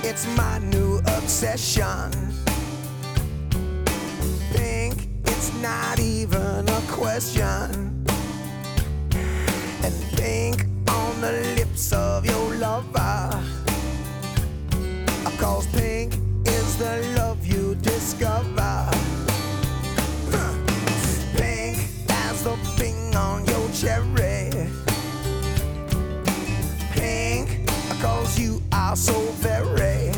it's my new obsession. Pink, it's not even a question. And pink on the lips of your lover, 'cause pink is the love you discover. Pink as the thing on your cherry. Pink, 'cause you are so very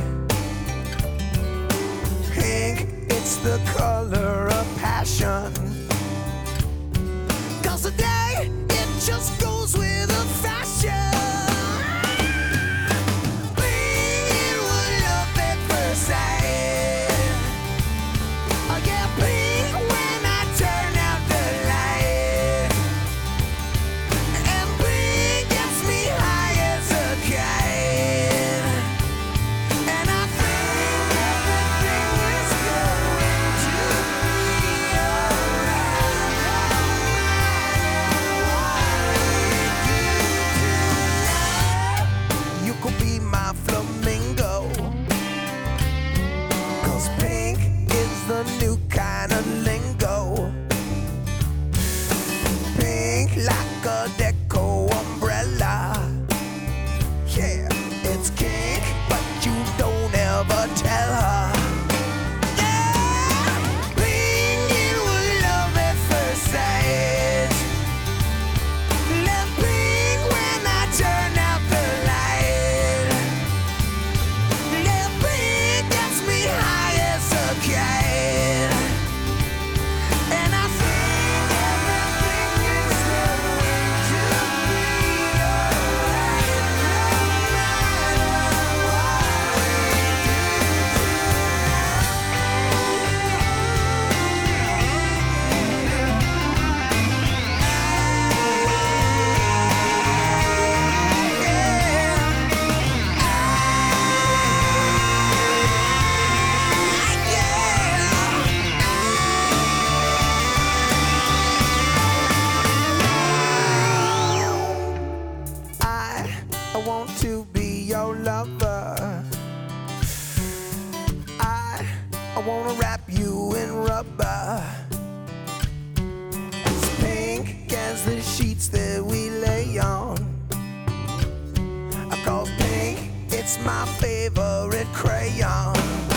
pink. It's the color of passion. 'Cause today it just goes with the fashion. The new kind of lingo. Pink like a deco umbrella. Yeah, it's kink, but you don't ever tell her. Yeah, pink, it was love at first sight. Left pink when I turn out the light. Left pink gets me high as a kite. I want to be your lover. I wanna wrap you in rubber. It's pink as the sheets that we lay on. 'Cause pink, it's my favorite crayon.